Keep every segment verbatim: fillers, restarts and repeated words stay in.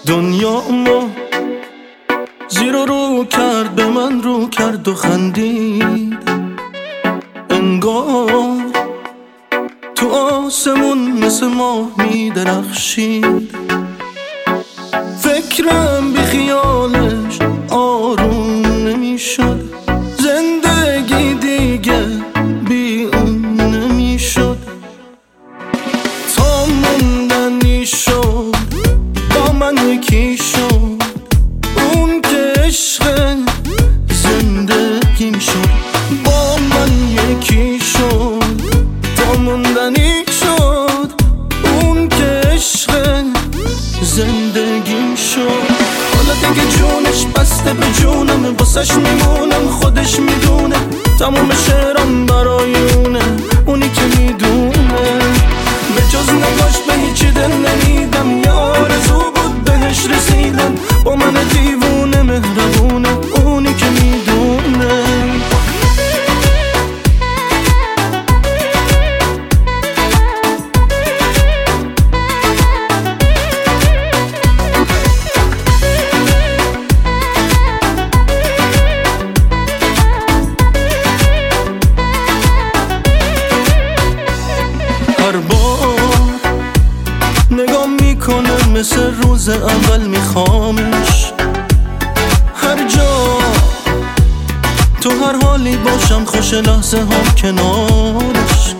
دنیا ما زیر و رو کرد، به من رو کرد و خندید. انگار تو آسمون مثل ماه می درخشید. فکرم بی خیالش آروم نمی شد. زندگی دیگه بی اون نمی شد. تا موندنی شد با من یکی شد. اون که عشق زندگیم شد با من یکی شد. تا موندنی شد اون که عشق زندگیم شد. حالا دیگه جونش بسته به جونم، واسش میمونم خودش میدونه. تموم شعرام برای اونه، اونی که میدونه. به جز نگاش به هیچی دل نمیدم. یه آرزو بود بهش رسیدم. با من دیوونه مهربونه، اونی که میدونه. هر بار نگاه میکنه مثل روز اول میخوامش. هر جا تو هر حالی باشم خوش لحظه هم کنارش.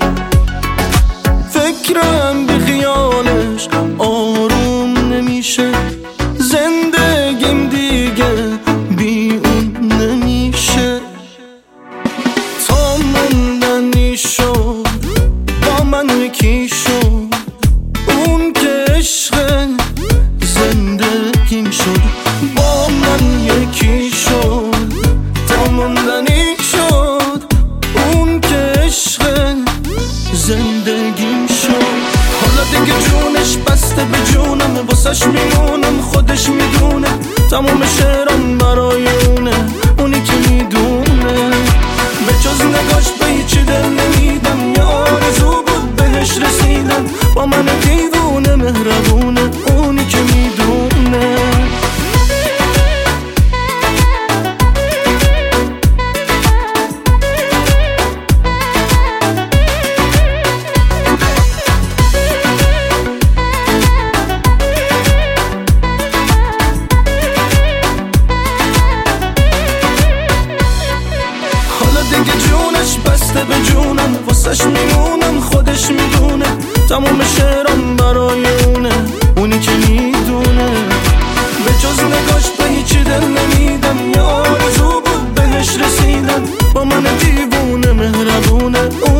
فکرم بی خیالش آروم نمیشه. زندگیم دیگه بی اون نمیشه. تا موندنی شد با من یکی شد. اون که عشق زندگیم شد با من یکی شد. تا موندنی شد اون که عشق زندگیم شد. حالا دیگه جونش بسته به جونم، واسش میمونم خودش میدونه. تموم شعرام برای اونه، اونی که میدونه. به جز نگاش به هیچی دل نمیدم. یه آرزو بود بهش رسیدم. با من دیوونه مهربونه، اونی که میدونه. حالا دیگه جونش بسته به جونم، واسش میمونم خودش میدونه. تموم شعرام برای اونه، اونی که میدونه. به جز نگاش به هیچی دل نمیدم. یه آرزو بود بهش رسیدم. با من دیوونه مهربونه.